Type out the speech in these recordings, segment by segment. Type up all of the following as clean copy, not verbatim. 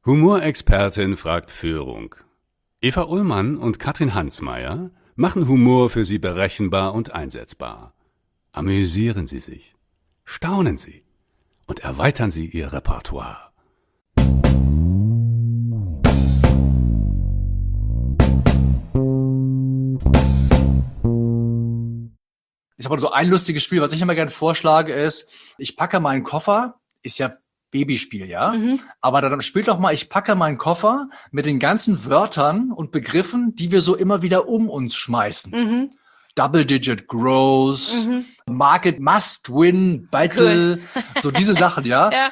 Humorexpertin fragt Führung. Eva Ullmann und Katrin Hansmeier machen Humor für Sie berechenbar und einsetzbar. Amüsieren Sie sich, staunen Sie und erweitern Sie Ihr Repertoire. Ich habe so ein lustiges Spiel, was ich immer gerne vorschlage, ist, ich packe meinen Koffer, ist ja Babyspiel, ja? Aber dann spielt doch mal, ich packe meinen Koffer mit den ganzen Wörtern und Begriffen, die wir so immer wieder um uns schmeißen. Double-Digit Growth, Market Must Win, Battle, so diese Sachen, ja? Ja.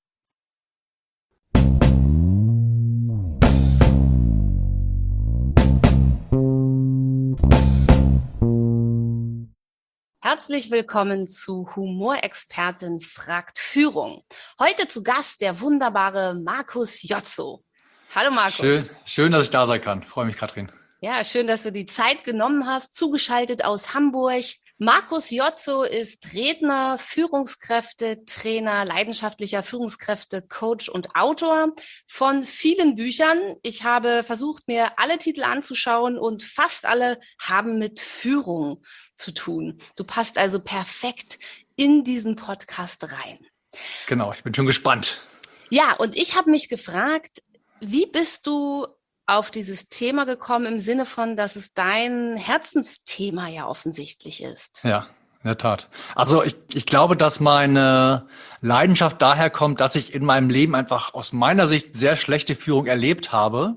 Herzlich willkommen zu Humorexpertin fragt Führung. Heute zu Gast der wunderbare Markus Jotzo. Hallo Markus. Schön, dass ich da sein kann. Freue mich, Katrin. Ja, schön, dass du die Zeit genommen hast. Zugeschaltet aus Hamburg. Markus Jotzo ist Redner, Führungskräftetrainer, leidenschaftlicher Führungskräfte-Coach und Autor von vielen Büchern. Ich habe versucht, mir alle Titel anzuschauen und fast alle haben mit Führung zu tun. Du passt also perfekt in diesen Podcast rein. Genau, ich bin schon gespannt. Ja, und ich habe mich gefragt, wie bist du auf dieses Thema gekommen im Sinne von, dass es dein Herzensthema ja offensichtlich ist? Ja, in der Tat. Also ich glaube, dass meine Leidenschaft daher kommt, dass ich in meinem Leben einfach aus meiner Sicht sehr schlechte Führung erlebt habe.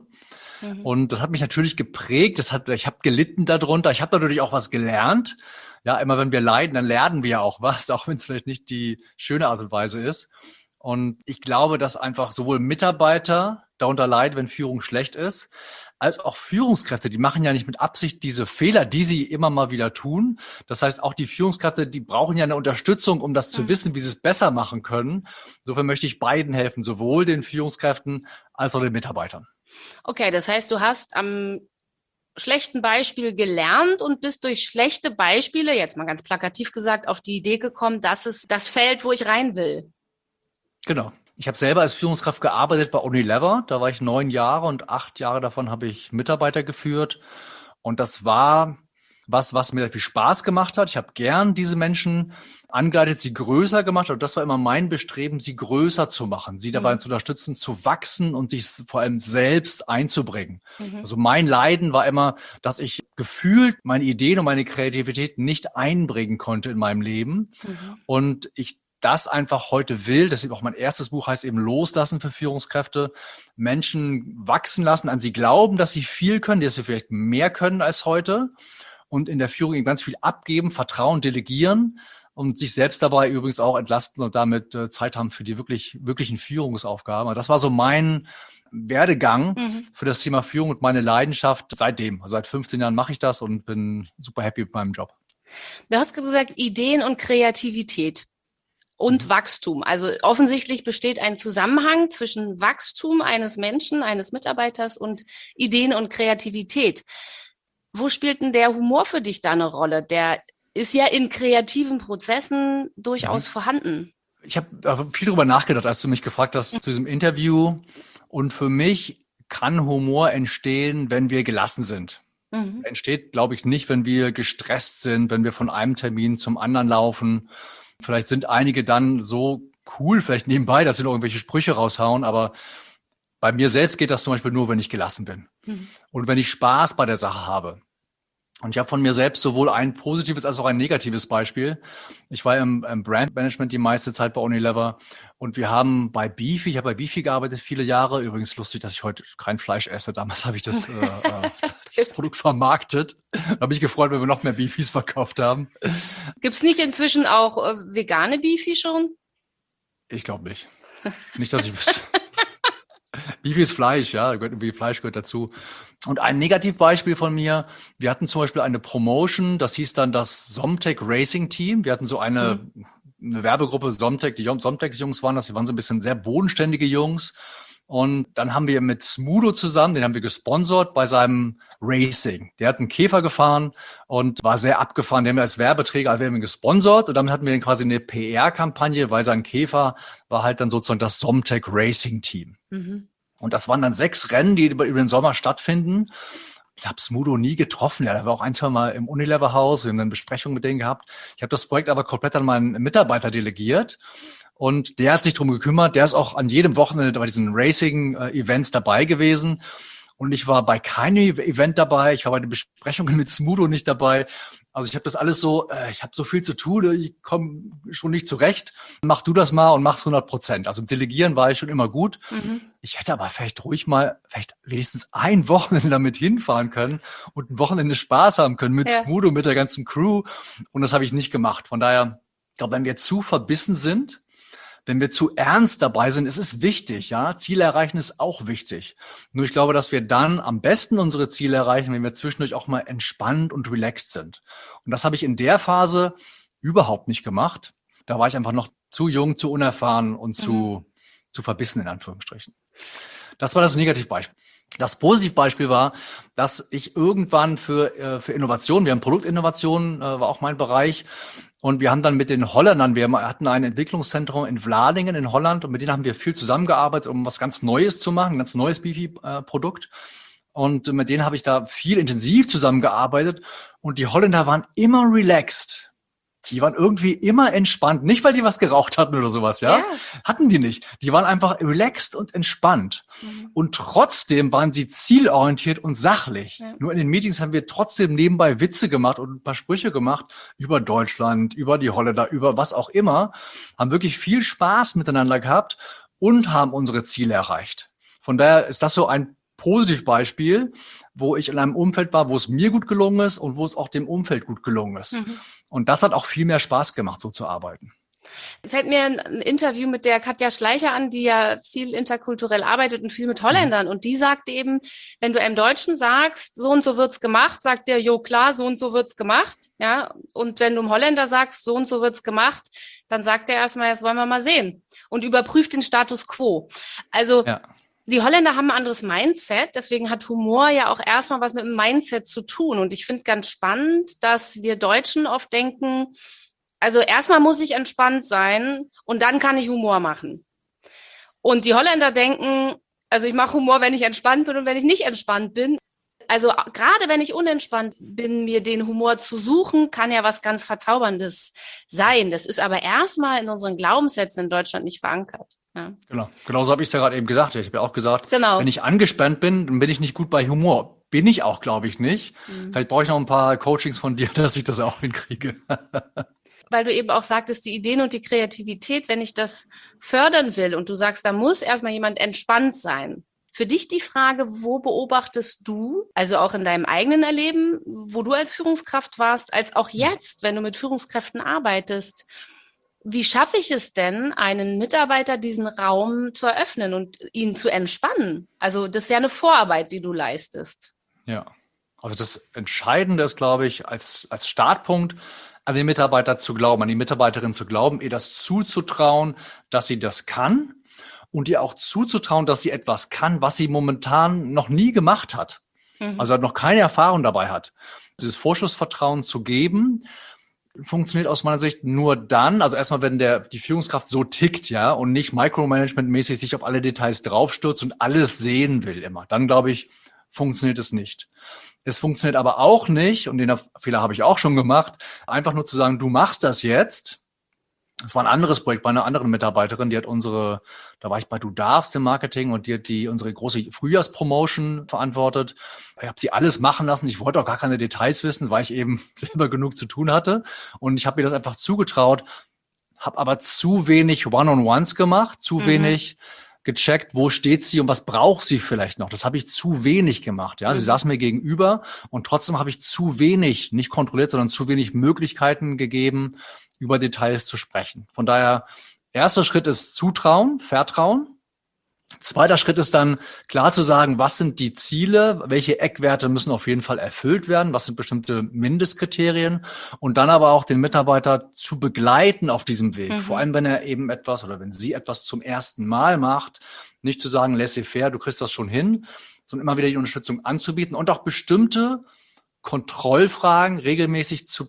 Und das hat mich natürlich geprägt. Ich habe gelitten darunter. Ich habe natürlich auch was gelernt. Ja, immer wenn wir leiden, dann lernen wir ja auch was, auch wenn es vielleicht nicht die schöne Art und Weise ist. Und ich glaube, dass einfach sowohl Mitarbeiter darunter leiden, wenn Führung schlecht ist, als auch Führungskräfte, die machen ja nicht mit Absicht diese Fehler, die sie immer mal wieder tun. Das heißt, auch die Führungskräfte, die brauchen ja eine Unterstützung, um das zu wissen, wie sie es besser machen können. Insofern möchte ich beiden helfen, sowohl den Führungskräften als auch den Mitarbeitern. Okay, das heißt, du hast am schlechten Beispiel gelernt und bist durch schlechte Beispiele, jetzt mal ganz plakativ gesagt, auf die Idee gekommen, dass es das Feld, wo ich rein will. Genau. Ich habe selber als Führungskraft gearbeitet bei Unilever. Da war ich 9 Jahre und 8 Jahre davon habe ich Mitarbeiter geführt. Und das war was mir viel Spaß gemacht hat. Ich habe gern diese Menschen angeleitet, sie größer gemacht. Und das war immer mein Bestreben, sie größer zu machen, sie dabei zu unterstützen, zu wachsen und sich vor allem selbst einzubringen. Also mein Leiden war immer, dass ich gefühlt meine Ideen und meine Kreativität nicht einbringen konnte in meinem Leben. Und ich das einfach heute will, deshalb auch mein erstes Buch heißt eben Loslassen für Führungskräfte, Menschen wachsen lassen, an sie glauben, dass sie viel können, dass sie vielleicht mehr können als heute und in der Führung eben ganz viel abgeben, vertrauen, delegieren und sich selbst dabei übrigens auch entlasten und damit Zeit haben für die wirklichen Führungsaufgaben. Das war so mein Werdegang für das Thema Führung und meine Leidenschaft seitdem. Also seit 15 Jahren mache ich das und bin super happy mit meinem Job. Du hast gesagt, Ideen und Kreativität. Und Wachstum. Also offensichtlich besteht ein Zusammenhang zwischen Wachstum eines Menschen, eines Mitarbeiters und Ideen und Kreativität. Wo spielt denn der Humor für dich da eine Rolle? Der ist ja in kreativen Prozessen durchaus vorhanden. Ich habe viel darüber nachgedacht, als du mich gefragt hast zu diesem Interview. Und für mich kann Humor entstehen, wenn wir gelassen sind. Entsteht, glaube ich, nicht, wenn wir gestresst sind, wenn wir von einem Termin zum anderen laufen. Vielleicht sind einige dann so cool, vielleicht nebenbei, dass sie noch irgendwelche Sprüche raushauen, aber bei mir selbst geht das zum Beispiel nur, wenn ich gelassen bin und wenn ich Spaß bei der Sache habe. Und ich habe von mir selbst sowohl ein positives als auch ein negatives Beispiel. Ich war im Brandmanagement die meiste Zeit bei Unilever und wir haben bei Beefy, ich habe bei Beefy gearbeitet viele Jahre. Übrigens lustig, dass ich heute kein Fleisch esse. Damals habe ich das Produkt vermarktet. Da habe ich gefreut, wenn wir noch mehr Beefies verkauft haben. Gibt's nicht inzwischen auch vegane Beefy schon? Ich glaube nicht. Nicht, dass ich wüsste. Beefy ist Fleisch, ja, Fleisch gehört dazu. Und ein Negativbeispiel von mir, wir hatten zum Beispiel eine Promotion, das hieß dann das Somtech Racing Team. Wir hatten so eine Werbegruppe Somtech, die Somtech-Jungs waren das, die waren so ein bisschen sehr bodenständige Jungs. Und dann haben wir mit Smudo zusammen, den haben wir gesponsert bei seinem Racing. Der hat einen Käfer gefahren und war sehr abgefahren. Den haben wir als Werbeträger, also wir haben ihn gesponsert und damit hatten wir dann quasi eine PR-Kampagne, weil sein Käfer war halt dann sozusagen das Somtech Racing Team. Und das waren dann 6 Rennen, die über den Sommer stattfinden. Ich habe Smudo nie getroffen. Ja, der war auch 1, 2 Mal im Unilever-Haus. Wir haben dann Besprechungen mit denen gehabt. Ich habe das Projekt aber komplett an meinen Mitarbeiter delegiert. Und der hat sich drum gekümmert. Der ist auch an jedem Wochenende bei diesen Racing-Events dabei gewesen. Und ich war bei keinem Event dabei. Ich war bei den Besprechungen mit Smudo nicht dabei. Also ich habe das alles so, ich habe so viel zu tun, ich komme schon nicht zurecht. Mach du das mal und mach's 100%. Also im Delegieren war ich schon immer gut. Ich hätte aber vielleicht wenigstens ein Wochenende damit hinfahren können und ein Wochenende Spaß haben können mit Smudo, mit der ganzen Crew. Und das habe ich nicht gemacht. Von daher, ich glaube, wenn wir zu verbissen sind, wenn wir zu ernst dabei sind, es ist wichtig, ja. Ziele erreichen ist auch wichtig. Nur ich glaube, dass wir dann am besten unsere Ziele erreichen, wenn wir zwischendurch auch mal entspannt und relaxed sind. Und das habe ich in der Phase überhaupt nicht gemacht. Da war ich einfach noch zu jung, zu unerfahren und zu verbissen, in Anführungsstrichen. Das war das Negativbeispiel. Das Positivbeispiel war, dass ich irgendwann für Innovation, wir haben Produktinnovation, war auch mein Bereich, und wir haben dann mit den Holländern, wir hatten ein Entwicklungszentrum in Vladingen in Holland und mit denen haben wir viel zusammengearbeitet, um was ganz Neues zu machen, ein ganz neues Beefy-Produkt. Und mit denen habe ich da viel intensiv zusammengearbeitet und die Holländer waren immer relaxed. Die waren irgendwie immer entspannt. Nicht, weil die was geraucht hatten oder sowas, ja? Hatten die nicht. Die waren einfach relaxed und entspannt. Und trotzdem waren sie zielorientiert und sachlich. Nur in den Meetings haben wir trotzdem nebenbei Witze gemacht und ein paar Sprüche gemacht über Deutschland, über die Holländer, über was auch immer. Haben wirklich viel Spaß miteinander gehabt und haben unsere Ziele erreicht. Von daher ist das so ein Positivbeispiel, wo ich in einem Umfeld war, wo es mir gut gelungen ist und wo es auch dem Umfeld gut gelungen ist. Und das hat auch viel mehr Spaß gemacht, so zu arbeiten. Fällt mir ein Interview mit der Katja Schleicher an, die ja viel interkulturell arbeitet und viel mit Holländern. Und die sagt eben, wenn du einem Deutschen sagst, so und so wird's gemacht, sagt der, jo klar, so und so wird's gemacht. Ja. Und wenn du einem Holländer sagst, so und so wird's gemacht, dann sagt er erstmal, das wollen wir mal sehen. Und überprüft den Status quo. Also, die Holländer haben ein anderes Mindset, deswegen hat Humor ja auch erstmal was mit dem Mindset zu tun. Und ich finde ganz spannend, dass wir Deutschen oft denken, also erstmal muss ich entspannt sein und dann kann ich Humor machen. Und die Holländer denken, also ich mache Humor, wenn ich entspannt bin und wenn ich nicht entspannt bin. Also gerade wenn ich unentspannt bin, mir den Humor zu suchen, kann ja was ganz Verzauberndes sein. Das ist aber erstmal in unseren Glaubenssätzen in Deutschland nicht verankert. Ja. Genau so habe ich es ja gerade eben gesagt. Ich habe ja auch gesagt, wenn ich angespannt bin, dann bin ich nicht gut bei Humor. Bin ich auch, glaube ich, nicht. Vielleicht brauche ich noch ein paar Coachings von dir, dass ich das auch hinkriege. Weil du eben auch sagtest, die Ideen und die Kreativität, wenn ich das fördern will und du sagst, da muss erstmal jemand entspannt sein. Für dich die Frage, wo beobachtest du, also auch in deinem eigenen Erleben, wo du als Führungskraft warst, als auch jetzt, wenn du mit Führungskräften arbeitest, wie schaffe ich es denn, einen Mitarbeiter diesen Raum zu eröffnen und ihn zu entspannen? Also das ist ja eine Vorarbeit, die du leistest. Ja, also das Entscheidende ist, glaube ich, als Startpunkt an den Mitarbeiter zu glauben, an die Mitarbeiterin zu glauben, ihr das zuzutrauen, dass sie das kann und ihr auch zuzutrauen, dass sie etwas kann, was sie momentan noch nie gemacht hat. Also noch keine Erfahrung dabei hat. Dieses Vorschussvertrauen zu geben, funktioniert aus meiner Sicht nur dann, also erstmal, wenn die Führungskraft so tickt, ja, und nicht Micromanagement-mäßig sich auf alle Details draufstürzt und alles sehen will immer. Dann, glaube ich, funktioniert es nicht. Es funktioniert aber auch nicht, und den Fehler habe ich auch schon gemacht, einfach nur zu sagen, du machst das jetzt. Das war ein anderes Projekt bei einer anderen Mitarbeiterin, die hat da war ich bei Du darfst im Marketing und die hat unsere große Frühjahrspromotion verantwortet. Ich habe sie alles machen lassen. Ich wollte auch gar keine Details wissen, weil ich eben selber genug zu tun hatte. Und ich habe mir das einfach zugetraut, habe aber zu wenig One-on-Ones gemacht, zu wenig gecheckt, wo steht sie und was braucht sie vielleicht noch. Das habe ich zu wenig gemacht. Ja, sie saß mir gegenüber und trotzdem habe ich zu wenig, nicht kontrolliert, sondern zu wenig Möglichkeiten gegeben, über Details zu sprechen. Von daher, erster Schritt ist Zutrauen, Vertrauen. Zweiter Schritt ist dann klar zu sagen, was sind die Ziele, welche Eckwerte müssen auf jeden Fall erfüllt werden, was sind bestimmte Mindestkriterien und dann aber auch den Mitarbeiter zu begleiten auf diesem Weg. Vor allem, wenn er eben etwas oder wenn sie etwas zum ersten Mal macht, nicht zu sagen, laissez-faire, du kriegst das schon hin, sondern immer wieder die Unterstützung anzubieten und auch bestimmte Kontrollfragen regelmäßig zu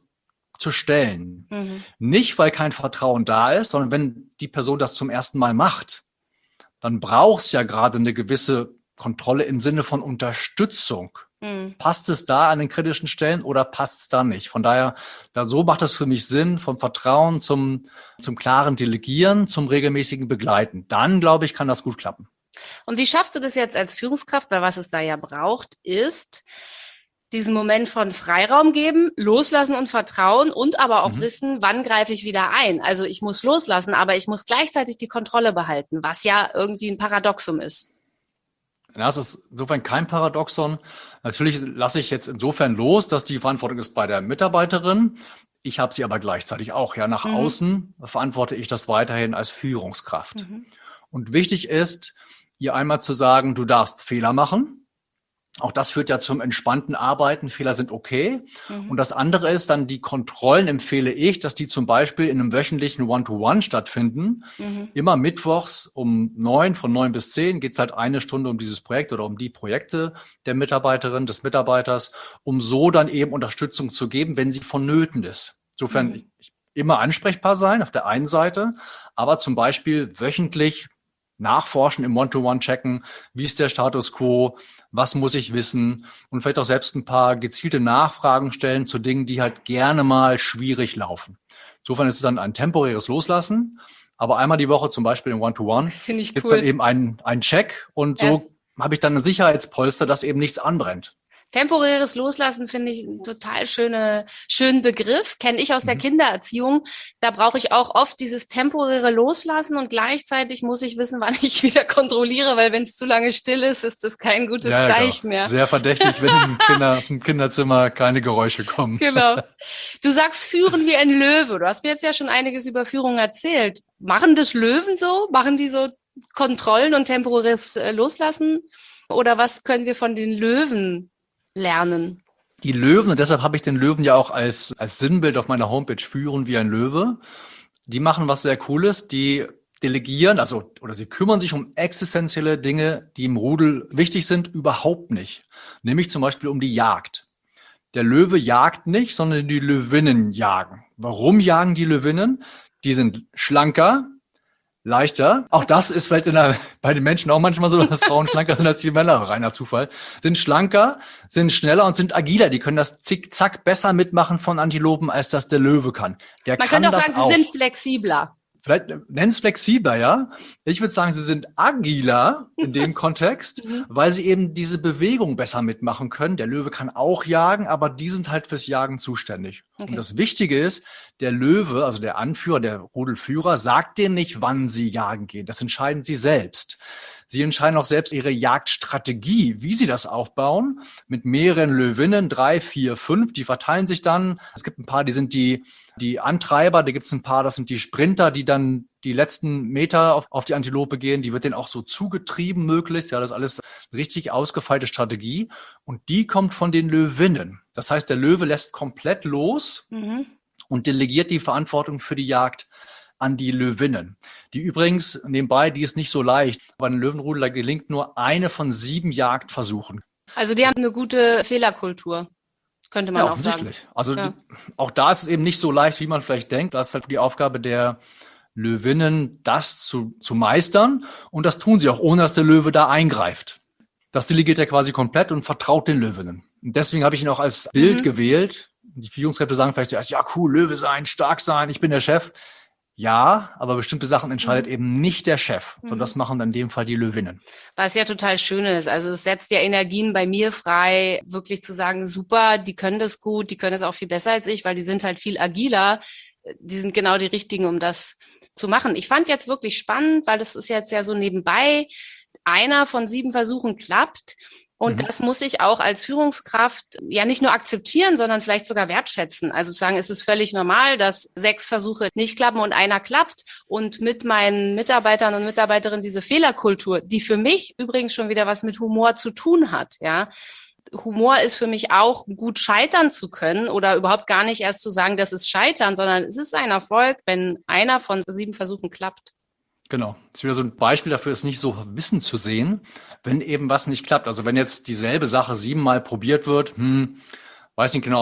stellen. Nicht, weil kein Vertrauen da ist, sondern wenn die Person das zum ersten Mal macht, dann brauchst du ja gerade eine gewisse Kontrolle im Sinne von Unterstützung. Passt es da an den kritischen Stellen oder passt es da nicht? Von daher, so macht es für mich Sinn, vom Vertrauen zum klaren Delegieren, zum regelmäßigen Begleiten. Dann, glaube ich, kann das gut klappen. Und wie schaffst du das jetzt als Führungskraft? Weil was es da ja braucht, ist diesen Moment von Freiraum geben, loslassen und vertrauen und aber auch wissen, wann greife ich wieder ein. Also ich muss loslassen, aber ich muss gleichzeitig die Kontrolle behalten, was ja irgendwie ein Paradoxum ist. Ja, es ist insofern kein Paradoxon. Natürlich lasse ich jetzt insofern los, dass die Verantwortung ist bei der Mitarbeiterin. Ich habe sie aber gleichzeitig auch. Ja, nach außen verantworte ich das weiterhin als Führungskraft. Und wichtig ist, ihr einmal zu sagen, du darfst Fehler machen. Auch das führt ja zum entspannten Arbeiten. Fehler sind okay. Und das andere ist dann, die Kontrollen empfehle ich, dass die zum Beispiel in einem wöchentlichen One-to-One stattfinden. Immer mittwochs von 9 bis 10 geht es halt 1 Stunde um dieses Projekt oder um die Projekte der Mitarbeiterin, des Mitarbeiters, um so dann eben Unterstützung zu geben, wenn sie vonnöten ist. Insofern immer ansprechbar sein auf der einen Seite, aber zum Beispiel wöchentlich nachforschen, im One-to-One checken, wie ist der Status quo, was muss ich wissen und vielleicht auch selbst ein paar gezielte Nachfragen stellen zu Dingen, die halt gerne mal schwierig laufen. Insofern ist es dann ein temporäres Loslassen, aber einmal die Woche zum Beispiel im One-to-One gibt es dann eben einen Check und so habe ich dann ein Sicherheitspolster, dass eben nichts anbrennt. Temporäres Loslassen finde ich einen total schönen Begriff, kenne ich aus der Kindererziehung. Da brauche ich auch oft dieses temporäre Loslassen und gleichzeitig muss ich wissen, wann ich wieder kontrolliere, weil wenn es zu lange still ist, ist das kein gutes Zeichen mehr. Sehr verdächtig, wenn aus dem Kinderzimmer keine Geräusche kommen. Genau. Du sagst, führen wie ein Löwe. Du hast mir jetzt ja schon einiges über Führung erzählt. Machen das Löwen so? Machen die so Kontrollen und temporäres Loslassen? Oder was können wir von den Löwen lernen? Die Löwen, und deshalb habe ich den Löwen ja auch als Sinnbild auf meiner Homepage, führen wie ein Löwe. Die machen was sehr Cooles, die delegieren, oder sie kümmern sich um existenzielle Dinge, die im Rudel wichtig sind, überhaupt nicht. Nämlich zum Beispiel um die Jagd. Der Löwe jagt nicht, sondern die Löwinnen jagen. Warum jagen die Löwinnen? Die sind schlanker, leichter. Auch das ist vielleicht bei den Menschen auch manchmal so, dass Frauen schlanker sind als die Männer, reiner Zufall. Sind schlanker, sind schneller und sind agiler. Die können das Zickzack besser mitmachen von Antilopen, als das der Löwe kann. Man kann doch sagen, sie sind flexibler. Vielleicht nennen es flexibler, ja. Ich würde sagen, sie sind agiler in dem Kontext, weil sie eben diese Bewegung besser mitmachen können. Der Löwe kann auch jagen, aber die sind halt fürs Jagen zuständig. Okay. Und das Wichtige ist, der Löwe, also der Anführer, der Rudelführer, sagt denen nicht, wann sie jagen gehen. Das entscheiden sie selbst. Sie entscheiden auch selbst ihre Jagdstrategie, wie sie das aufbauen, mit mehreren Löwinnen, 3, 4, 5, die verteilen sich dann. Es gibt ein paar, die sind die Antreiber, da gibt es ein paar, das sind die Sprinter, die dann die letzten Meter auf die Antilope gehen, die wird denen auch so zugetrieben möglichst. Ja, das ist alles richtig ausgefeilte Strategie und die kommt von den Löwinnen. Das heißt, der Löwe lässt komplett los und delegiert die Verantwortung für die Jagd an die Löwinnen. Die übrigens, nebenbei, die ist nicht so leicht. Bei den Löwenrudel, da gelingt nur eine von 7 Jagdversuchen. Also die haben eine gute Fehlerkultur, könnte man auch sagen. Also auch da ist es eben nicht so leicht, wie man vielleicht denkt. Das ist halt die Aufgabe der Löwinnen, das zu meistern. Und das tun sie auch, ohne dass der Löwe da eingreift. Das delegiert er quasi komplett und vertraut den Löwinnen. Und deswegen habe ich ihn auch als Bild gewählt. Die Führungskräfte sagen vielleicht zuerst, ja cool, Löwe sein, stark sein, ich bin der Chef. Ja, aber bestimmte Sachen entscheidet eben nicht der Chef, sondern das machen dann in dem Fall die Löwinnen. Was ja total schön ist. Also es setzt ja Energien bei mir frei, wirklich zu sagen, super, die können das gut, die können das auch viel besser als ich, weil die sind halt viel agiler. Die sind genau die Richtigen, um das zu machen. Ich fand jetzt wirklich spannend, weil das ist jetzt ja so nebenbei, einer von 7 Versuchen klappt. Und das muss ich auch als Führungskraft ja nicht nur akzeptieren, sondern vielleicht sogar wertschätzen. Also sagen, es ist völlig normal, dass 6 Versuche nicht klappen und einer klappt. Und mit meinen Mitarbeitern und Mitarbeiterinnen diese Fehlerkultur, die für mich übrigens schon wieder was mit Humor zu tun hat, ja. Humor ist für mich auch, gut scheitern zu können oder überhaupt gar nicht erst zu sagen, das ist Scheitern, sondern es ist ein Erfolg, wenn einer von 7 Versuchen klappt. Genau. Das ist wieder so ein Beispiel dafür, ist nicht so Wissen zu sehen, wenn eben was nicht klappt. Also wenn jetzt dieselbe Sache 7-mal probiert wird, Weiß nicht genau,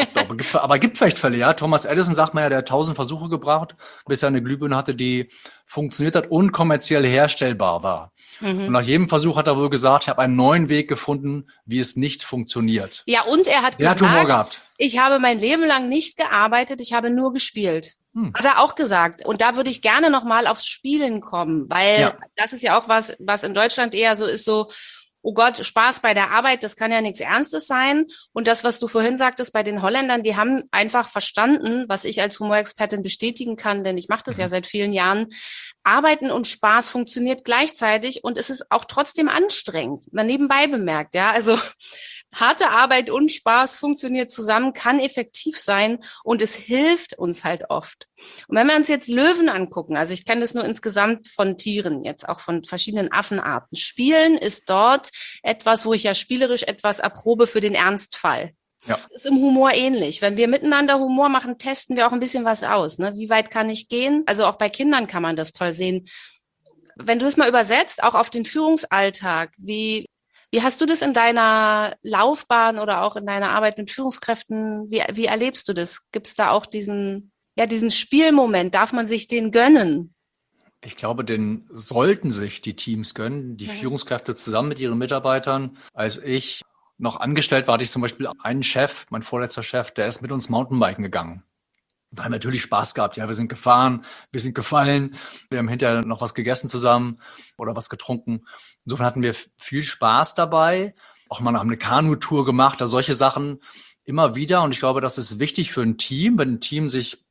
aber gibt vielleicht Fälle, ja. Thomas Edison sagt man ja, der hat 1000 Versuche gebraucht, bis er eine Glühbirne hatte, die funktioniert hat und kommerziell herstellbar war. Und nach jedem Versuch hat er wohl gesagt, ich habe einen neuen Weg gefunden, wie es nicht funktioniert. Ja, und er hat Der hat Humor gesagt, gehabt. ich habe mein Leben lang nicht gearbeitet, ich habe nur gespielt. Hat er auch gesagt. Und da würde ich gerne nochmal aufs Spielen kommen, weil das ist ja auch was in Deutschland eher so ist, so, oh Gott, Spaß bei der Arbeit, das kann ja nichts Ernstes sein. Und das, was du vorhin sagtest bei den Holländern, die haben einfach verstanden, was ich als Humorexpertin bestätigen kann, denn ich mache das ja seit vielen Jahren. Arbeiten und Spaß funktioniert gleichzeitig und es ist auch trotzdem anstrengend. Man nebenbei bemerkt, ja, also harte Arbeit und Spaß funktioniert zusammen, kann effektiv sein und es hilft uns halt oft. Und wenn wir uns jetzt Löwen angucken, also ich kenne das nur insgesamt von Tieren, jetzt auch von verschiedenen Affenarten. Spielen ist dort etwas, wo ich ja spielerisch etwas erprobe für den Ernstfall. Ja. Das ist im Humor ähnlich. Wenn wir miteinander Humor machen, testen wir auch ein bisschen was aus. Ne? Wie weit kann ich gehen? Also auch bei Kindern kann man das toll sehen. Wenn du es mal übersetzt, auch auf den Führungsalltag, wie hast du das in deiner Laufbahn oder auch in deiner Arbeit mit Führungskräften? Wie erlebst du das? Gibt es da auch diesen Spielmoment? Darf man sich den gönnen? Ich glaube, den sollten sich die Teams gönnen, die Führungskräfte zusammen mit ihren Mitarbeitern. Als ich noch angestellt war, hatte ich zum Beispiel einen Chef, mein vorletzter Chef, der ist mit uns Mountainbiken gegangen. Da haben wir natürlich Spaß gehabt. Ja, wir sind gefahren, wir sind gefallen, wir haben hinterher noch was gegessen zusammen oder was getrunken. Insofern hatten wir viel Spaß dabei. Auch mal haben eine Kanutour gemacht, also solche Sachen immer wieder. Und ich glaube, das ist wichtig für ein Team. Wenn ein Team sich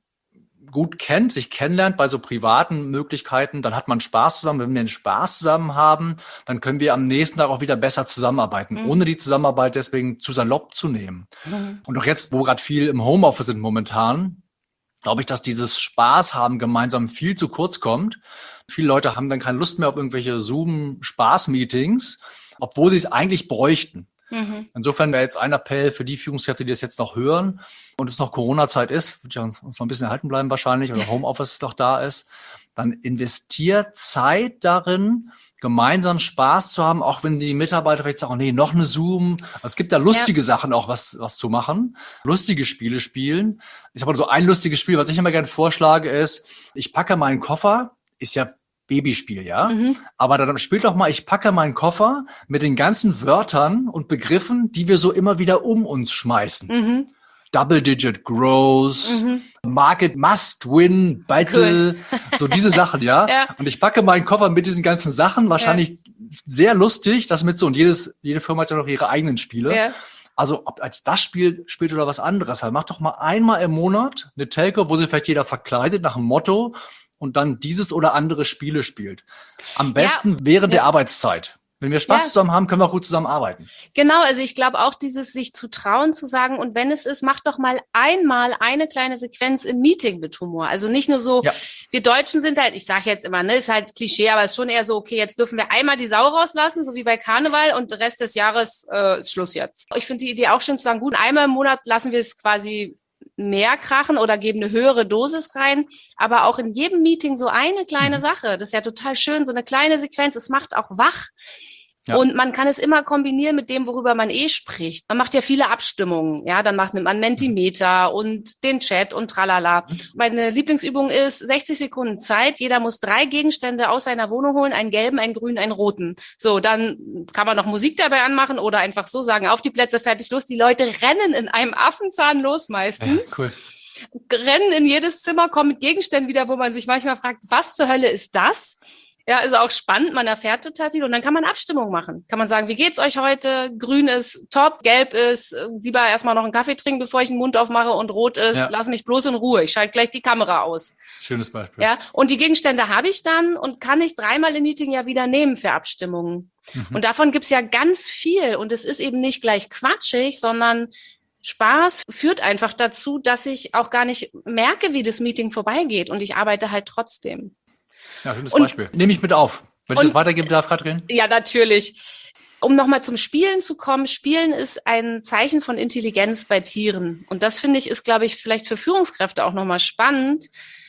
gut kennt, sich kennenlernt bei so privaten Möglichkeiten, dann hat man Spaß zusammen. Wenn wir einen Spaß zusammen haben, dann können wir am nächsten Tag auch wieder besser zusammenarbeiten, ohne die Zusammenarbeit deswegen zu salopp zu nehmen. Und auch jetzt, wo gerade viel im Homeoffice sind momentan, glaube ich, dass dieses Spaß haben gemeinsam viel zu kurz kommt. Viele Leute haben dann keine Lust mehr auf irgendwelche Zoom-Spaß-Meetings, obwohl sie es eigentlich bräuchten. Insofern wäre jetzt ein Appell für die Führungskräfte, die das jetzt noch hören und es noch Corona-Zeit ist, wird ja uns noch ein bisschen erhalten bleiben wahrscheinlich, oder Homeoffice noch da ist, dann investiert Zeit darin, gemeinsam Spaß zu haben, auch wenn die Mitarbeiter vielleicht sagen, nee, noch eine Zoom. Es gibt da lustige Sachen auch, was zu machen. Lustige Spiele spielen. Ich habe so ein lustiges Spiel, was ich immer gerne vorschlage, ist, ich packe meinen Koffer, ist ja Babyspiel, ja. Aber dann spielt doch mal, ich packe meinen Koffer mit den ganzen Wörtern und Begriffen, die wir so immer wieder um uns schmeißen. Double-Digit Growth, Market Must Win, Battle, so diese Sachen, ja? Und ich packe meinen Koffer mit diesen ganzen Sachen, wahrscheinlich sehr lustig, das mit so, und jede Firma hat ja noch ihre eigenen Spiele. Also, ob als das Spiel spielt oder was anderes, halt, macht doch mal einmal im Monat eine Telco, wo sich vielleicht jeder verkleidet nach einem Motto und dann dieses oder andere Spiele spielt. Am besten während der Arbeitszeit. Wenn wir Spaß zusammen haben, können wir auch gut zusammen arbeiten. Genau, also ich glaube auch dieses sich zu trauen, zu sagen, und wenn es ist, mach doch mal einmal eine kleine Sequenz im Meeting mit Humor. Also nicht nur so, wir Deutschen sind halt, ich sage jetzt immer, ne, ist halt Klischee, aber es ist schon eher so, okay, jetzt dürfen wir einmal die Sau rauslassen, so wie bei Karneval, und der Rest des Jahres ist Schluss jetzt. Ich finde die Idee auch schön zu sagen, gut, einmal im Monat lassen wir es quasi mehr krachen oder geben eine höhere Dosis rein, aber auch in jedem Meeting so eine kleine Sache. Das ist ja total schön, so eine kleine Sequenz. Es macht auch wach. Und man kann es immer kombinieren mit dem, worüber man spricht. Man macht ja viele Abstimmungen, ja, dann nimmt man Mentimeter und den Chat und tralala. Meine Lieblingsübung ist 60 Sekunden Zeit. Jeder muss 3 Gegenstände aus seiner Wohnung holen, einen gelben, einen grünen, einen roten. So, dann kann man noch Musik dabei anmachen oder einfach so sagen, auf die Plätze, fertig, los. Die Leute rennen in einem Affenzahn los meistens. Ja, cool. Rennen in jedes Zimmer, kommen mit Gegenständen wieder, wo man sich manchmal fragt, was zur Hölle ist das? Ja, ist auch spannend, man erfährt total viel und dann kann man Abstimmung machen. Kann man sagen, wie geht's euch heute? Grün ist top, gelb ist, lieber erstmal noch einen Kaffee trinken, bevor ich den Mund aufmache, und rot ist, lass mich bloß in Ruhe, ich schalte gleich die Kamera aus. Schönes Beispiel. Ja, und die Gegenstände habe ich dann und kann ich 3-mal im Meeting ja wieder nehmen für Abstimmungen. Und davon gibt's ja ganz viel und es ist eben nicht gleich quatschig, sondern Spaß führt einfach dazu, dass ich auch gar nicht merke, wie das Meeting vorbeigeht und ich arbeite halt trotzdem. Ja, schönes Beispiel. Nehme ich mit auf. Wenn ich das weitergeben darf, Katrin? Ja, natürlich. Um nochmal zum Spielen zu kommen, Spielen ist ein Zeichen von Intelligenz bei Tieren. Und das, finde ich, ist, glaube ich, vielleicht für Führungskräfte auch nochmal spannend,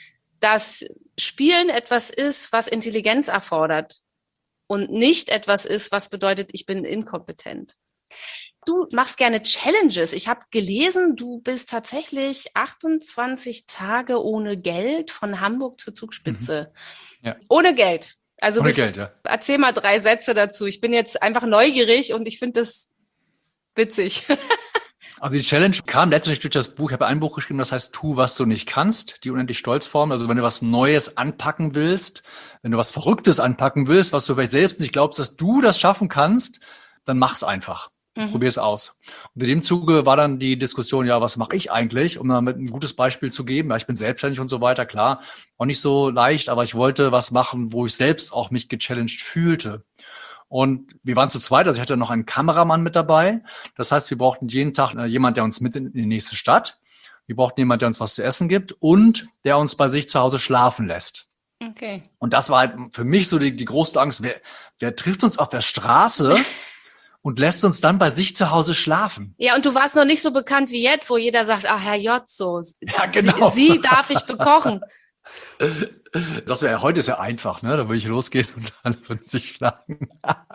dass Spielen etwas ist, was Intelligenz erfordert und nicht etwas ist, was bedeutet, ich bin inkompetent. du machst gerne Challenges. Ich habe gelesen, du bist tatsächlich 28 Tage ohne Geld von Hamburg zur Zugspitze. Ja. Ohne Geld. Also Ohne Geld, ja. Erzähl mal 3 Sätze dazu. Ich bin jetzt einfach neugierig und ich finde das witzig. Also die Challenge kam letztendlich durch das Buch. Ich habe ein Buch geschrieben, das heißt Tu, was du nicht kannst, die unendlich Stolzformel. Also wenn du was Neues anpacken willst, wenn du was Verrücktes anpacken willst, was du vielleicht selbst nicht glaubst, dass du das schaffen kannst, dann mach's einfach. Probier es aus. Und in dem Zuge war dann die Diskussion, ja, was mache ich eigentlich, um damit ein gutes Beispiel zu geben. Ja, ich bin selbstständig und so weiter, klar, auch nicht so leicht, aber ich wollte was machen, wo ich selbst auch mich gechallenged fühlte. Und wir waren zu zweit, also ich hatte noch einen Kameramann mit dabei. Das heißt, wir brauchten jeden Tag jemand, der uns mit in die nächste Stadt. Wir brauchten jemand, der uns was zu essen gibt und der uns bei sich zu Hause schlafen lässt. Okay. Und das war halt für mich so die große Angst. Wer trifft uns auf der Straße und lässt uns dann bei sich zu Hause schlafen? Ja, und du warst noch nicht so bekannt wie jetzt, wo jeder sagt, ach, Herr Jotzo, Ja, genau. Sie darf ich bekochen. Das wäre heute ist ja einfach, ne? Da würde ich losgehen und dann würden sie schlagen.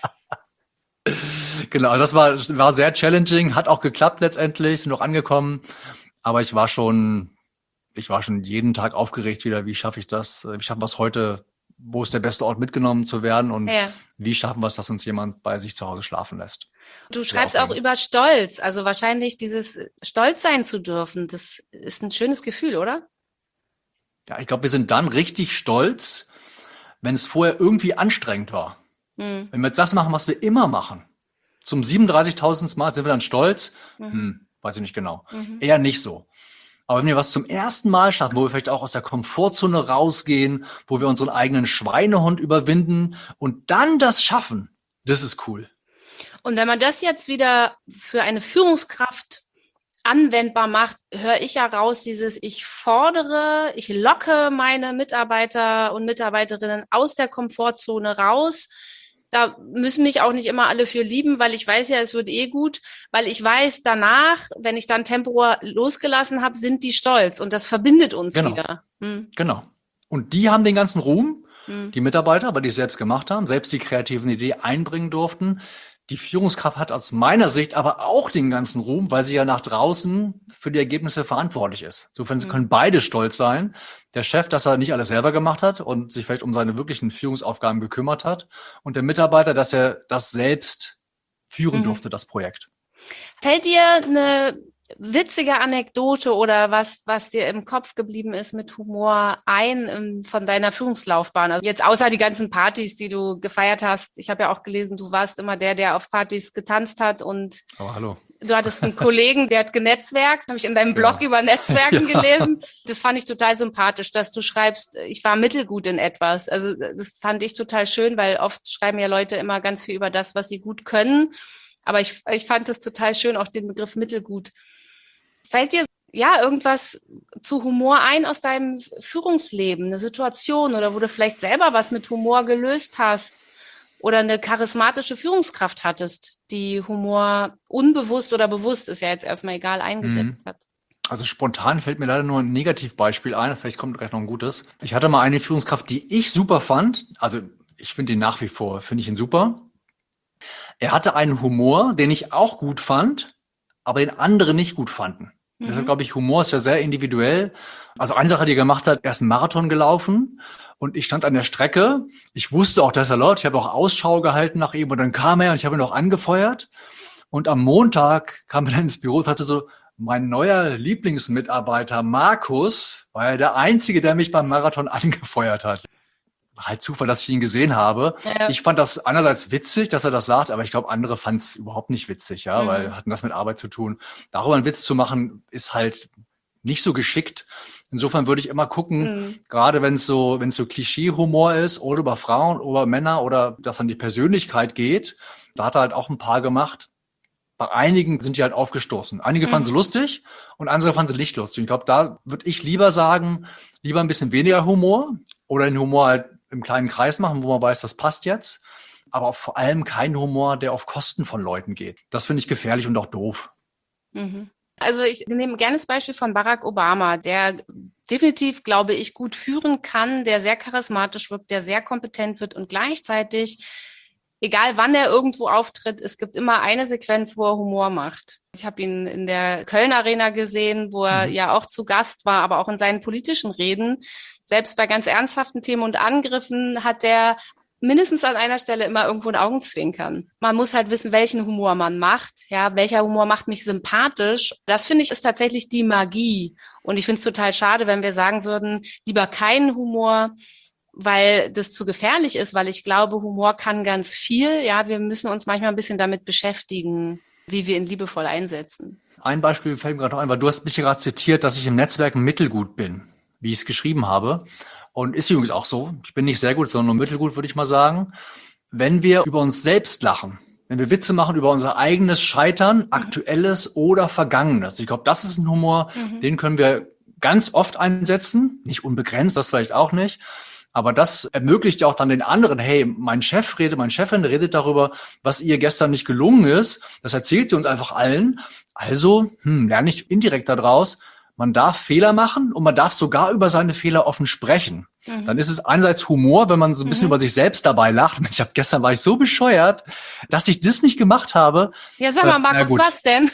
Genau, das war sehr challenging, hat auch geklappt letztendlich, sind noch angekommen, aber ich war schon jeden Tag aufgeregt wieder, wie schaffe ich das? Wie schaffen wir es heute? Wo ist der beste Ort mitgenommen zu werden und wie schaffen wir es, dass uns jemand bei sich zu Hause schlafen lässt? Du schreibst auch über Stolz, also wahrscheinlich dieses Stolz sein zu dürfen, das ist ein schönes Gefühl, oder? Ja, ich glaube, wir sind dann richtig stolz, wenn es vorher irgendwie anstrengend war. Wenn wir jetzt das machen, was wir immer machen, zum 37.000. Mal sind wir dann stolz? Weiß ich nicht genau. Eher nicht so. Aber wenn wir was zum ersten Mal schaffen, wo wir vielleicht auch aus der Komfortzone rausgehen, wo wir unseren eigenen Schweinehund überwinden und dann das schaffen, das ist cool. Und wenn man das jetzt wieder für eine Führungskraft anwendbar macht, höre ich ja raus, ich locke meine Mitarbeiter und Mitarbeiterinnen aus der Komfortzone raus. Da müssen mich auch nicht immer alle für lieben, weil ich weiß ja, es wird gut, weil ich weiß, danach, wenn ich dann temporär losgelassen habe, sind die stolz und das verbindet uns wieder. Genau. Und die haben den ganzen Ruhm, die Mitarbeiter, weil die es selbst gemacht haben, selbst die kreativen Ideen einbringen durften. Die Führungskraft hat aus meiner Sicht aber auch den ganzen Ruhm, weil sie ja nach draußen für die Ergebnisse verantwortlich ist. Insofern können beide stolz sein. Der Chef, dass er nicht alles selber gemacht hat und sich vielleicht um seine wirklichen Führungsaufgaben gekümmert hat. Und der Mitarbeiter, dass er das selbst führen durfte, das Projekt. Fällt dir eine witzige Anekdote oder was dir im Kopf geblieben ist mit Humor von deiner Führungslaufbahn? Also jetzt außer die ganzen Partys, die du gefeiert hast. Ich habe ja auch gelesen, du warst immer der auf Partys getanzt hat und hallo. Du hattest einen Kollegen, der hat genetzwerkt, habe ich in deinem Blog über Netzwerken gelesen. Das fand ich total sympathisch, dass du schreibst, ich war mittelgut in etwas. Also das fand ich total schön, weil oft schreiben ja Leute immer ganz viel über das, was sie gut können. Aber ich fand es total schön, auch den Begriff mittelgut. Fällt dir irgendwas zu Humor ein aus deinem Führungsleben, eine Situation oder wo du vielleicht selber was mit Humor gelöst hast oder eine charismatische Führungskraft hattest, die Humor unbewusst oder bewusst, ist ja jetzt erstmal egal, eingesetzt hat? Also spontan fällt mir leider nur ein Negativbeispiel ein, vielleicht kommt gleich noch ein gutes. Ich hatte mal eine Führungskraft, die ich super fand, also ich finde ihn nach wie vor, finde ich ihn super. Er hatte einen Humor, den ich auch gut fand, aber den andere nicht gut fanden. Deshalb glaube ich, Humor ist ja sehr individuell. Also eine Sache, die er gemacht hat, er ist einen Marathon gelaufen und ich stand an der Strecke. Ich wusste auch, dass er läuft. Ich habe auch Ausschau gehalten nach ihm und dann kam er und ich habe ihn auch angefeuert. Und am Montag kam er dann ins Büro und hatte so, mein neuer Lieblingsmitarbeiter Markus war ja der Einzige, der mich beim Marathon angefeuert hat. Halt Zufall, dass ich ihn gesehen habe. Ja. Ich fand das einerseits witzig, dass er das sagt, aber ich glaube, andere fanden es überhaupt nicht witzig, ja, weil hatten das mit Arbeit zu tun. Darüber einen Witz zu machen, ist halt nicht so geschickt. Insofern würde ich immer gucken, gerade wenn es so Klischee-Humor ist, oder über Frauen oder Männer oder das an die Persönlichkeit geht, da hat er halt auch ein paar gemacht. Bei einigen sind die halt aufgestoßen. Einige fanden sie lustig und andere fanden sie nicht lustig. Ich glaube, da würde ich lieber sagen, lieber ein bisschen weniger Humor oder den Humor halt im kleinen Kreis machen, wo man weiß, das passt jetzt. Aber auch vor allem kein Humor, der auf Kosten von Leuten geht. Das finde ich gefährlich und auch doof. Also ich nehme gerne das Beispiel von Barack Obama, der definitiv, glaube ich, gut führen kann, der sehr charismatisch wirkt, der sehr kompetent wird und gleichzeitig egal wann er irgendwo auftritt, es gibt immer eine Sequenz, wo er Humor macht. Ich habe ihn in der Köln Arena gesehen, wo er ja auch zu Gast war, aber auch in seinen politischen Reden. Selbst bei ganz ernsthaften Themen und Angriffen hat er mindestens an einer Stelle immer irgendwo ein Augenzwinkern. Man muss halt wissen, welchen Humor man macht. Ja, welcher Humor macht mich sympathisch? Das finde ich ist tatsächlich die Magie. Und ich finde es total schade, wenn wir sagen würden, lieber keinen Humor, weil das zu gefährlich ist, weil ich glaube, Humor kann ganz viel. Ja, wir müssen uns manchmal ein bisschen damit beschäftigen, wie wir ihn liebevoll einsetzen. Ein Beispiel fällt mir gerade noch ein, weil du hast mich ja gerade zitiert, dass ich im Netzwerk mittelgut bin, wie ich es geschrieben habe. Und ist übrigens auch so. Ich bin nicht sehr gut, sondern nur mittelgut, würde ich mal sagen. Wenn wir über uns selbst lachen, wenn wir Witze machen über unser eigenes Scheitern, aktuelles oder vergangenes. Ich glaube, das ist ein Humor, den können wir ganz oft einsetzen. Nicht unbegrenzt, das vielleicht auch nicht. Aber das ermöglicht ja auch dann den anderen, hey, meine Chefin redet darüber, was ihr gestern nicht gelungen ist. Das erzählt sie uns einfach allen. Also lerne ich indirekt daraus. Man darf Fehler machen und man darf sogar über seine Fehler offen sprechen. Dann ist es einerseits Humor, wenn man so ein bisschen über sich selbst dabei lacht. Gestern war ich so bescheuert, dass ich das nicht gemacht habe. Ja, sag mal, Markus, was denn?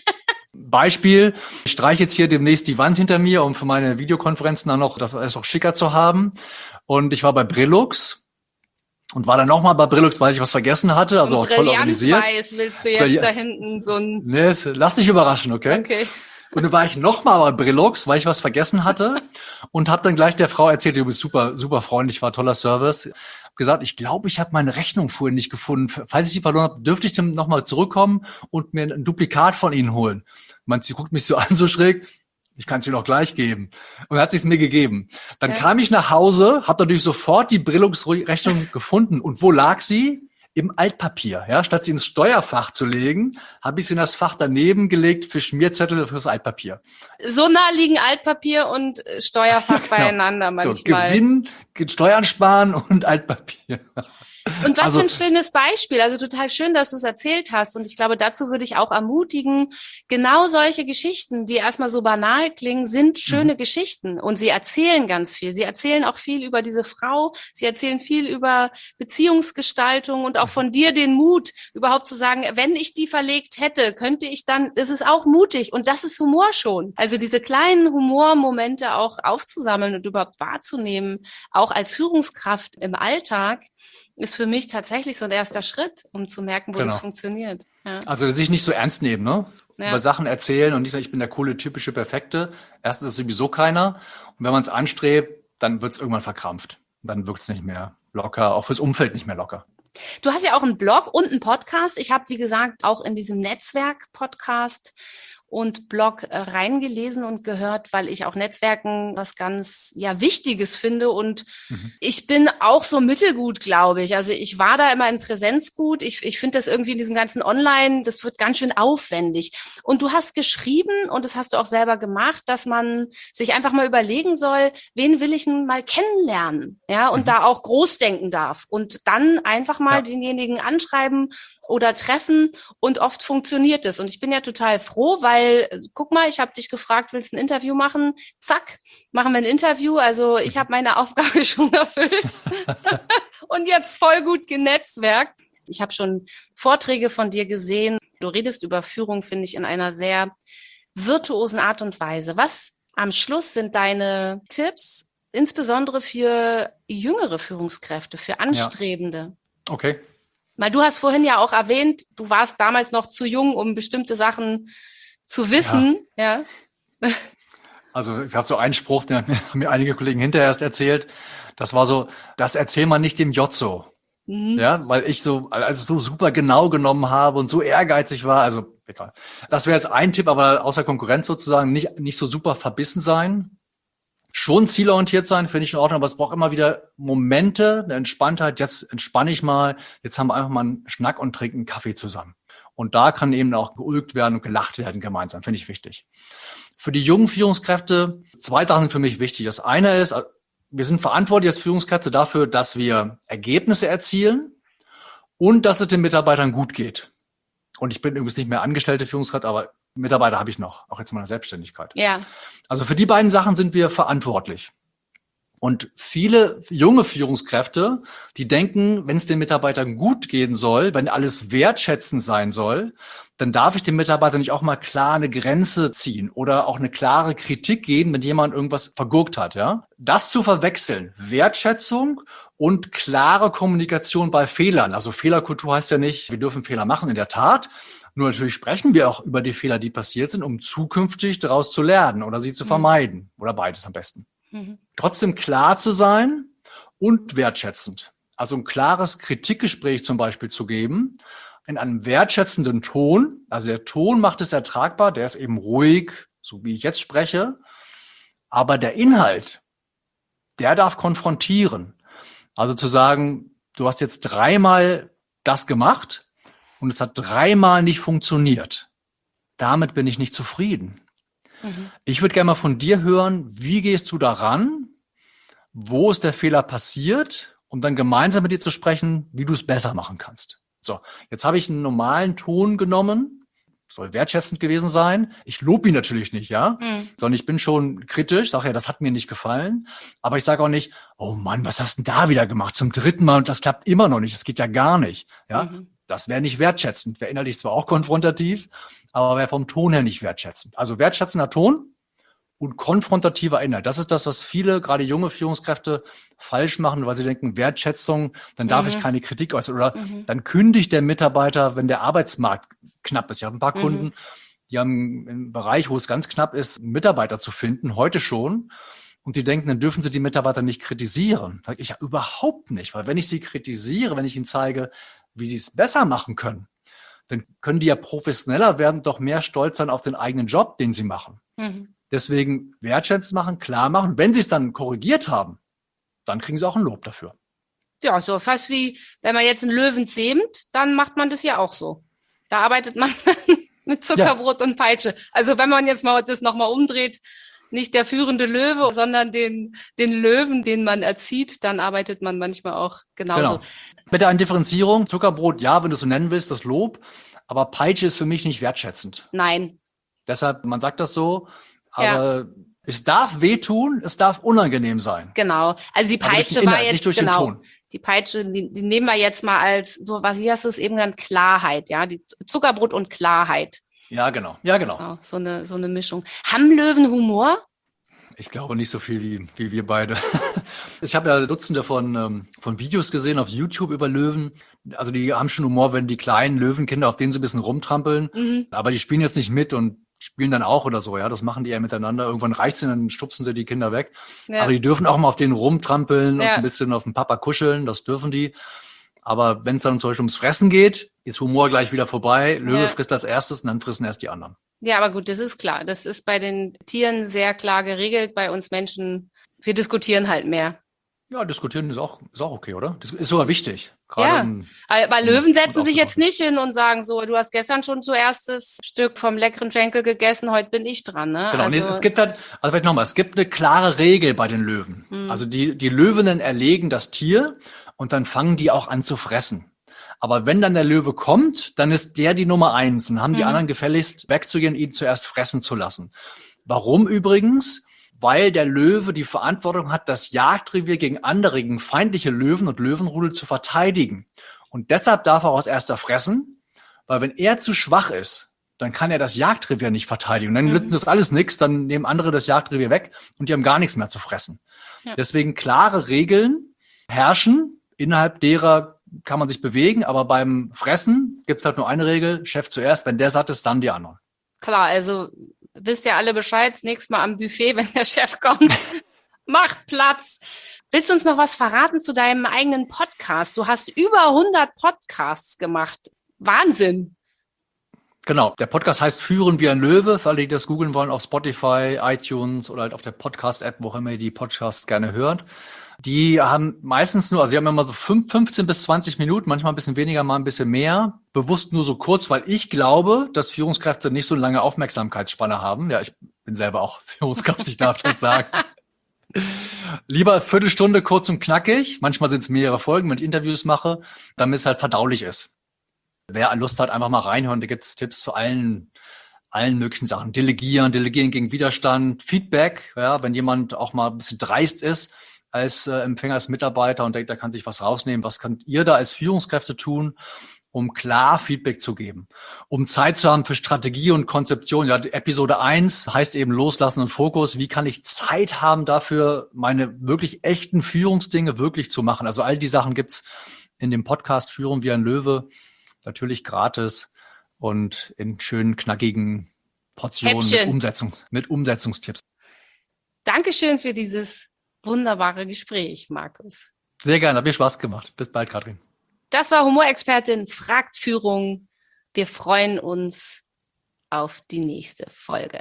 Beispiel, ich streiche jetzt hier demnächst die Wand hinter mir, um für meine Videokonferenzen dann noch das alles noch schicker zu haben. Und ich war bei Brillux und war dann nochmal bei Brillux, weil ich was vergessen hatte. Also auch toll organisiert. Weiß willst du jetzt da hinten so ein... Nee, lass dich überraschen, okay? Okay. Und dann war ich nochmal bei Brillux, weil ich was vergessen hatte und habe dann gleich der Frau erzählt, du bist super, super freundlich, war toller Service. Hab gesagt, ich glaube, ich habe meine Rechnung vorhin nicht gefunden. Falls ich sie verloren habe, dürfte ich dann nochmal zurückkommen und mir ein Duplikat von Ihnen holen. Sie guckt mich so an, so schräg. Ich kann es Ihnen auch gleich geben. Und hat sie es mir gegeben. Dann kam ich nach Hause, habe natürlich sofort die Brillux-Rechnung gefunden. Und wo lag sie? Im Altpapier. Ja, statt sie ins Steuerfach zu legen, habe ich sie in das Fach daneben gelegt für Schmierzettel fürs Altpapier. So nah liegen Altpapier und Steuerfach beieinander manchmal. So, Gewinn, Steuern sparen und Altpapier. Und was für ein schönes Beispiel. Also total schön, dass du es erzählt hast. Und ich glaube, dazu würde ich auch ermutigen, genau solche Geschichten, die erstmal so banal klingen, sind schöne Geschichten. Und sie erzählen ganz viel. Sie erzählen auch viel über diese Frau. Sie erzählen viel über Beziehungsgestaltung und auch von dir den Mut, überhaupt zu sagen, wenn ich die verlegt hätte, könnte ich dann, das ist auch mutig. Und das ist Humor schon. Also diese kleinen Humormomente auch aufzusammeln und überhaupt wahrzunehmen, auch als Führungskraft im Alltag, ist für mich tatsächlich so ein erster Schritt, um zu merken, wo das funktioniert. Ja. Also sich nicht so ernst nehmen, ne? Ja. Über Sachen erzählen und nicht sagen, ich bin der coole, typische, perfekte. Erstens ist es sowieso keiner. Und wenn man es anstrebt, dann wird es irgendwann verkrampft. Dann wirkt es nicht mehr locker, auch fürs Umfeld nicht mehr locker. Du hast ja auch einen Blog und einen Podcast. Ich habe, wie gesagt, auch in diesem Netzwerk-Podcast und Blog reingelesen und gehört, weil ich auch Netzwerken was ganz Wichtiges finde. Und ich bin auch so mittelgut, glaube ich. Also ich war da immer in Präsenz gut. Ich finde das irgendwie in diesem ganzen Online, das wird ganz schön aufwendig. Und du hast geschrieben, und das hast du auch selber gemacht, dass man sich einfach mal überlegen soll, wen will ich denn mal kennenlernen? Ja, und da auch groß denken darf. Und dann einfach mal denjenigen anschreiben oder treffen, und oft funktioniert es. Und ich bin ja total froh, weil, guck mal, ich habe dich gefragt, willst du ein Interview machen? Zack, machen wir ein Interview. Also ich habe meine Aufgabe schon erfüllt und jetzt voll gut genetzwerkt. Ich habe schon Vorträge von dir gesehen. Du redest über Führung, finde ich, in einer sehr virtuosen Art und Weise. Was am Schluss sind deine Tipps, insbesondere für jüngere Führungskräfte, für Anstrebende? Okay. Weil du hast vorhin ja auch erwähnt, du warst damals noch zu jung, um bestimmte Sachen zu wissen. Ja. Also es gab so einen Spruch, den haben mir einige Kollegen hinterher erst erzählt. Das war so, das erzähl man nicht dem Jotzo. Ja, weil ich so super genau genommen habe und so ehrgeizig war. Also egal. Das wäre jetzt ein Tipp, aber außer Konkurrenz sozusagen nicht so super verbissen sein. Schon zielorientiert sein, finde ich in Ordnung, aber es braucht immer wieder Momente, eine Entspanntheit. Jetzt entspanne ich mal, jetzt haben wir einfach mal einen Schnack und trinken einen Kaffee zusammen. Und da kann eben auch geulgt werden und gelacht werden gemeinsam, finde ich wichtig. Für die jungen Führungskräfte, 2 Sachen sind für mich wichtig. Das eine ist, wir sind verantwortlich als Führungskräfte dafür, dass wir Ergebnisse erzielen und dass es den Mitarbeitern gut geht. Und ich bin übrigens nicht mehr angestellte Führungskraft, aber Mitarbeiter habe ich noch, auch jetzt in meiner Selbstständigkeit. Ja. Also für die beiden Sachen sind wir verantwortlich. Und viele junge Führungskräfte, die denken, wenn es den Mitarbeitern gut gehen soll, wenn alles wertschätzend sein soll, dann darf ich dem Mitarbeiter nicht auch mal klar eine Grenze ziehen oder auch eine klare Kritik geben, wenn jemand irgendwas vergurkt hat. Ja? Das zu verwechseln, Wertschätzung und klare Kommunikation bei Fehlern. Also Fehlerkultur heißt ja nicht, wir dürfen Fehler machen, in der Tat. Nur natürlich sprechen wir auch über die Fehler, die passiert sind, um zukünftig daraus zu lernen oder sie zu vermeiden. Oder beides am besten. Trotzdem klar zu sein und wertschätzend. Also ein klares Kritikgespräch zum Beispiel zu geben, in einem wertschätzenden Ton. Also der Ton macht es ertragbar, der ist eben ruhig, so wie ich jetzt spreche. Aber der Inhalt, der darf konfrontieren. Also zu sagen, du hast jetzt 3-mal das gemacht und es hat 3-mal nicht funktioniert. Damit bin ich nicht zufrieden. Ich würde gerne mal von dir hören, wie gehst du daran? Wo ist der Fehler passiert? Um dann gemeinsam mit dir zu sprechen, wie du es besser machen kannst. So, jetzt habe ich einen normalen Ton genommen, soll wertschätzend gewesen sein. Ich lobe ihn natürlich nicht, ja, sondern ich bin schon kritisch, sage ja, das hat mir nicht gefallen. Aber ich sage auch nicht, oh Mann, was hast du denn da wieder gemacht? Zum 3. Mal und das klappt immer noch nicht, das geht ja gar nicht. Ja, das wäre nicht wertschätzend, wäre innerlich zwar auch konfrontativ, aber wäre vom Ton her nicht wertschätzend. Also wertschätzender Ton und konfrontativer Inhalt. Das ist das, was viele, gerade junge Führungskräfte, falsch machen, weil sie denken, Wertschätzung, dann darf ich keine Kritik äußern. Oder dann kündigt der Mitarbeiter, wenn der Arbeitsmarkt knapp ist. Ich habe ein paar Kunden, die haben im Bereich, wo es ganz knapp ist, Mitarbeiter zu finden, heute schon. Und die denken, dann dürfen sie die Mitarbeiter nicht kritisieren. Sag ich ja überhaupt nicht, weil wenn ich sie kritisiere, wenn ich ihnen zeige, wie sie es besser machen können, dann können die ja professioneller werden, doch mehr stolz sein auf den eigenen Job, den sie machen. Deswegen wertschätzend machen, klar machen. Wenn sie es dann korrigiert haben, dann kriegen sie auch ein Lob dafür. Ja, so fast wie, wenn man jetzt einen Löwen zähmt, dann macht man das ja auch so. Da arbeitet man mit Zuckerbrot und Peitsche. Also wenn man jetzt mal das nochmal umdreht, nicht der führende Löwe, sondern den Löwen, den man erzieht, dann arbeitet man manchmal auch genauso. Genau. Bitte eine Differenzierung. Zuckerbrot, ja, wenn du es so nennen willst, das Lob. Aber Peitsche ist für mich nicht wertschätzend. Nein. Deshalb, man sagt das so, aber es darf wehtun, es darf unangenehm sein. Genau. Also die Peitsche Inhalt, war jetzt, nicht durch den Ton. Die Peitsche, die nehmen wir jetzt mal als, so, wie hast du es eben genannt, Klarheit, ja, die Zuckerbrot und Klarheit. Ja, genau. Ja, genau. Genau, so eine Mischung. Haben Löwen Humor? Ich glaube nicht so viel wie wir beide. Ich habe ja Dutzende von Videos gesehen auf YouTube über Löwen. Also die haben schon Humor, wenn die kleinen Löwenkinder auf denen so ein bisschen rumtrampeln. Aber die spielen jetzt nicht mit und spielen dann auch oder so. Ja, das machen die ja miteinander. Irgendwann reicht's und dann stupsen sie die Kinder weg. Ja. Aber die dürfen auch mal auf denen rumtrampeln und ein bisschen auf den Papa kuscheln. Das dürfen die. Aber wenn es dann zum Beispiel ums Fressen geht, ist Humor gleich wieder vorbei. Löwe frisst als erstes und dann fressen erst die anderen. Ja, aber gut, das ist klar. Das ist bei den Tieren sehr klar geregelt. Bei uns Menschen, wir diskutieren halt mehr. Ja, diskutieren ist auch okay, oder? Das ist sogar wichtig. Gerade weil Löwen setzen sich jetzt nicht hin und sagen so, du hast gestern schon zuerst das Stück vom leckeren Schenkel gegessen, heute bin ich dran. Ne? Genau, also, es gibt halt, also vielleicht nochmal, es gibt eine klare Regel bei den Löwen. Also die Löwinnen erlegen das Tier und dann fangen die auch an zu fressen. Aber wenn dann der Löwe kommt, dann ist der die Nummer 1 und haben die anderen gefälligst wegzugehen, ihn zuerst fressen zu lassen. Warum übrigens? Weil der Löwe die Verantwortung hat, das Jagdrevier gegen andere, gegen feindliche Löwen und Löwenrudel zu verteidigen. Und deshalb darf er auch als erster fressen, weil wenn er zu schwach ist, dann kann er das Jagdrevier nicht verteidigen. Und dann nützt das alles nichts, dann nehmen andere das Jagdrevier weg und die haben gar nichts mehr zu fressen. Ja. Deswegen klare Regeln herrschen, innerhalb derer kann man sich bewegen, aber beim Fressen gibt es halt nur eine Regel, Chef zuerst, wenn der satt ist, dann die anderen. Klar, also wisst ihr alle Bescheid, das nächste Mal am Buffet, wenn der Chef kommt, macht Platz. Willst du uns noch was verraten zu deinem eigenen Podcast? Du hast über 100 Podcasts gemacht. Wahnsinn. Genau, der Podcast heißt Führen wie ein Löwe, für alle, die das googeln wollen, auf Spotify, iTunes oder halt auf der Podcast-App, wo immer ihr die Podcasts gerne hört. Die haben meistens nur, also sie haben immer so 15 bis 20 Minuten, manchmal ein bisschen weniger, mal ein bisschen mehr. Bewusst nur so kurz, weil ich glaube, dass Führungskräfte nicht so eine lange Aufmerksamkeitsspanne haben. Ja, ich bin selber auch Führungskraft, ich darf das sagen. Lieber Viertelstunde kurz und knackig. Manchmal sind es mehrere Folgen, wenn ich Interviews mache, damit es halt verdaulich ist. Wer Lust hat, einfach mal reinhören. Da gibt es Tipps zu allen möglichen Sachen. Delegieren gegen Widerstand, Feedback, ja, wenn jemand auch mal ein bisschen dreist ist. als Empfänger, als Mitarbeiter und denkt, da kann sich was rausnehmen. Was könnt ihr da als Führungskräfte tun, um klar Feedback zu geben, um Zeit zu haben für Strategie und Konzeption? Ja, Episode 1 heißt eben Loslassen und Fokus. Wie kann ich Zeit haben dafür, meine wirklich echten Führungsdinge wirklich zu machen? Also all die Sachen gibt's in dem Podcast Führen wie ein Löwe, natürlich gratis und in schönen, knackigen Portionen mit Umsetzungstipps. Dankeschön für dieses wunderbare Gespräch, Markus. Sehr gerne, hat mir Spaß gemacht. Bis bald, Katrin. Das war Humorexpertin fragt Führung. Wir freuen uns auf die nächste Folge.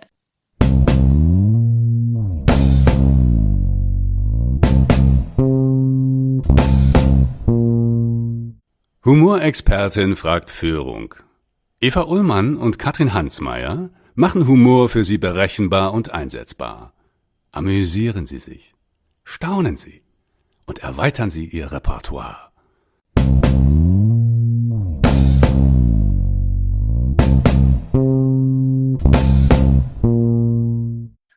Humorexpertin fragt Führung. Eva Ullmann und Katrin Hansmeier machen Humor für Sie berechenbar und einsetzbar. Amüsieren Sie sich, staunen Sie und erweitern Sie Ihr Repertoire.